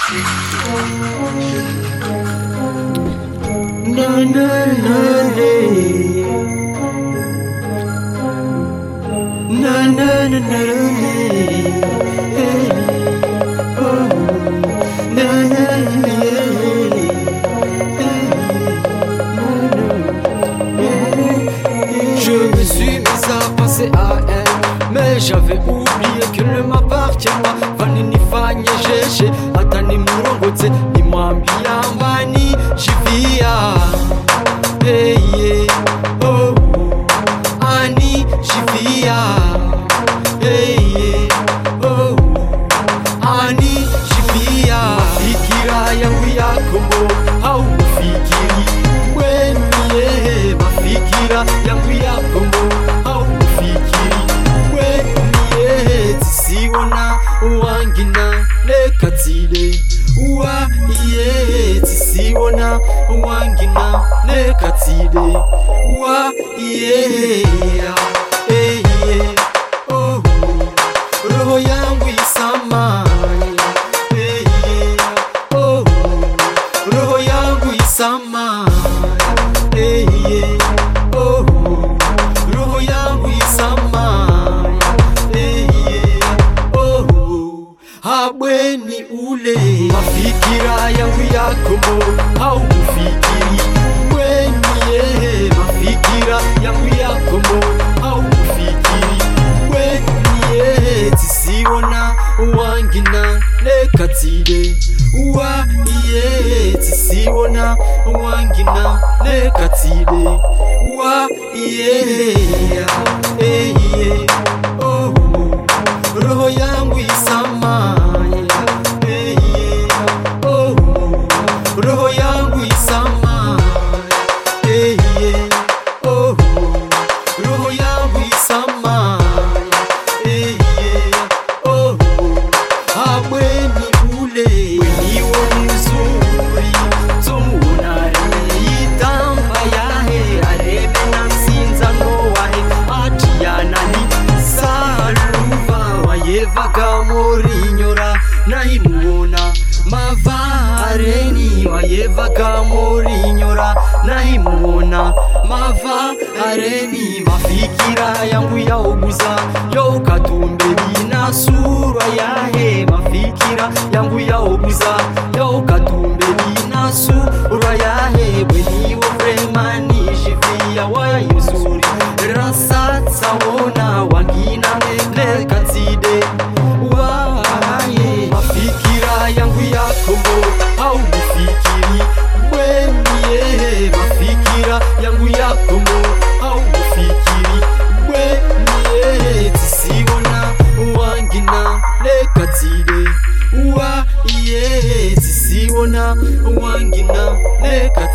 Na na na na na na na Je me suis mis à penser à elle, mais j'avais oublié qu'elle ne m'appartient pas. Vanini fanye jeje, atani murongotse, nimwambia mbani jivia. Hey yeah, oh, ani jivia. Hey yeah, oh, ani jivia. Mafikira yangu yako haufikiri wewe, mafikira yangu yako haufikiri wewe. Tisiona wangina nekatile wa iye, tisiona wangina nekatile wa iye. Hey yeah, oh, roho yangu isamani. Hey yeah, oh, roho yangu isamani. Hey yeah, oh, roho yangu isamani. Hey yeah, oh, habweni ule. Mafikira yangu yako haufikiri wewe, mafikira yangu yako haufikiri wewe. Tisiona wangina nekatile wa iye, tisiona wangina nekatile wa iye. Hey yeah, oh, roho yangu isamani. Hey yeah, oh, roho yangu isamani. Hey yeah, oh, roho yangu isamani. Hey yeah, oh, habweni ule. Weniwo mzuri tumuona itamba yahe, arebe na msinza nowahe, atiyanani saluva wayevaga murinyora. Nahimuona mavareni wayevaga murinyora, nahimuona mavareni. Mafikira yangu yauguza youkatumbeli na sura yahe, mafikira yangu yauguza youkatumbeli na sura yahe. Bweniwo vremani jivia wayuzuri rasatsa wona wangina nekatide waye. Mafikira yangu yako haufikiri wewe, mafikira yangu yako haufikiri wewe. Tisiona wangina nekatide wa iye, tisiona wangina nekatide.